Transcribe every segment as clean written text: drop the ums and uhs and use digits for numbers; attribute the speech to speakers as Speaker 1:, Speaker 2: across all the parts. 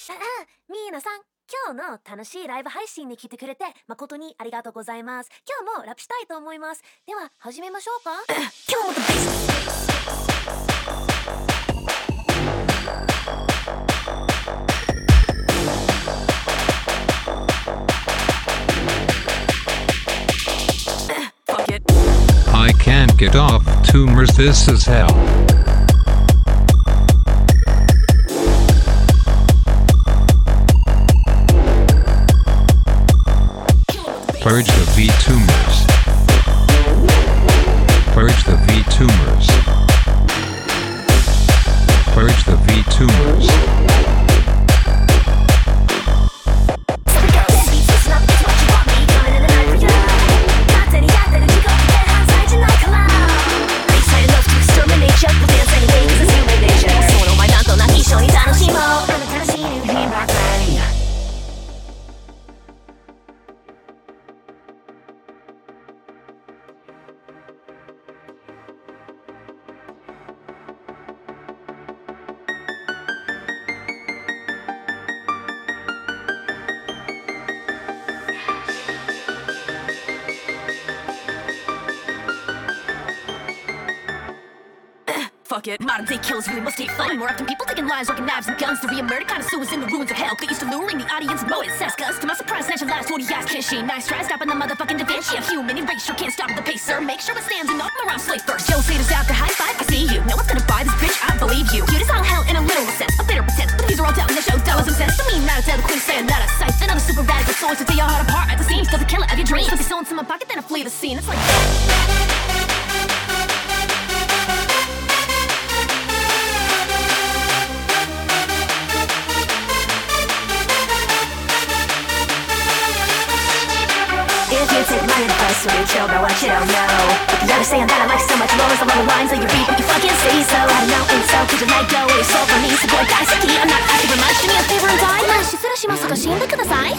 Speaker 1: ミーナさん、今日の楽しいライブ配信に来てくれて誠にありがとうございます。今日もラップしたいと思います。では始めましょうか。今日もベ
Speaker 2: スト I can't get off tumors, this is hell. Purge the V tumors. Purge the V tumors. Purge the V tumors.
Speaker 3: Fuck it. Modern day killers really must take fun. More often people taking lives, rocking knives and guns. To be a murder connoisseur is in the ruins of hell. They used to luring the audience with motives. Ask us. To my surprise, snatch your last 40 eyes can't she? Nice try stopping the motherfucking Da Vinci. I'm human erasure, can't stop the pace, sir. Make sure it stands and knock them around slave first. Joe Sater's out there, high five, I see you. No one's gonna buy this bitch, I believe you. Cute as all hell in a literal sense. A bitter pretense, but these are all telling the show dollars and cents. To me, not a tell the queen saying not a sight. Then other super radical swords to tear your heart apart at the seams. Does the killer of your dreams. Slip your soul into my pocket, then I flee the scene. It's like
Speaker 1: if you take my advice, will you chill about what you don't know? If you understand that I like so much more as along the lines that you read, but you fucking say so. I don't know, and so could you let go of your soul from me? So boy, Daisuki, I'm not asking for much. Do me a favor and die. 失礼しますが死んでください。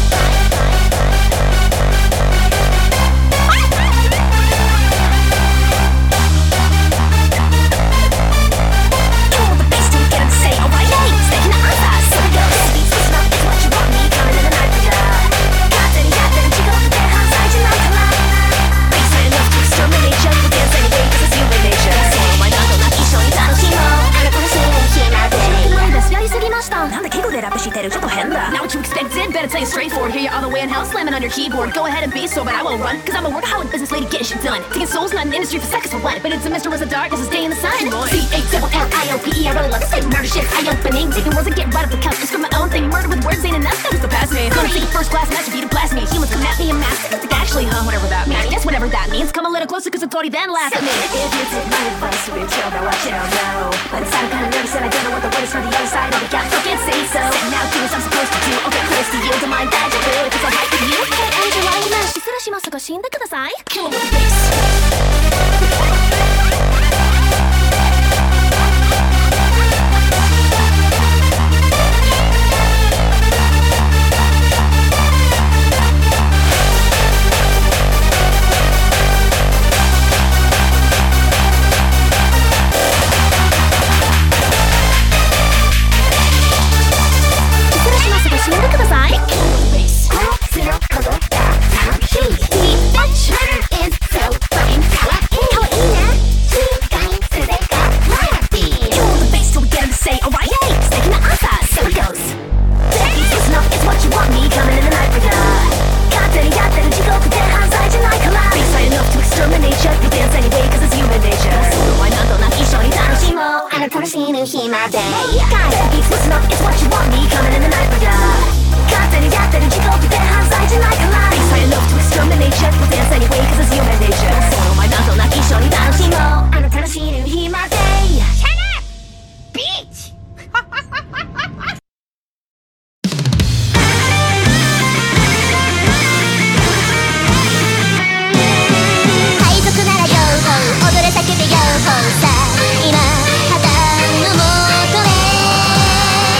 Speaker 3: Now what you expected, better tell you straightforward. Hear you all the way in hell slamming on your keyboard. Go ahead and be so, but I won't run. Cause I'm a workaholic business lady getting shit done. Taking souls, not an industry for seconds for what? But it's a mystery as a dark as a day in the sun. C-A-double-L-I-O-P-E, I really love to say murder shit. Eye-opening, taking words and get right up the couch. Just for my own thing, murder with words ain't enough, that was the past me. Gonna take a first class match if you to blast me. Humans come at me and mask it. Like actually, whatever that means. Yes, whatever that means. Come a little closer cause authority then laugh at me.
Speaker 1: If you take my advice, will you chill about what you don't know? But inside I'm kinda nervous and I don't know what the word is for the other side of the gap. Fucking say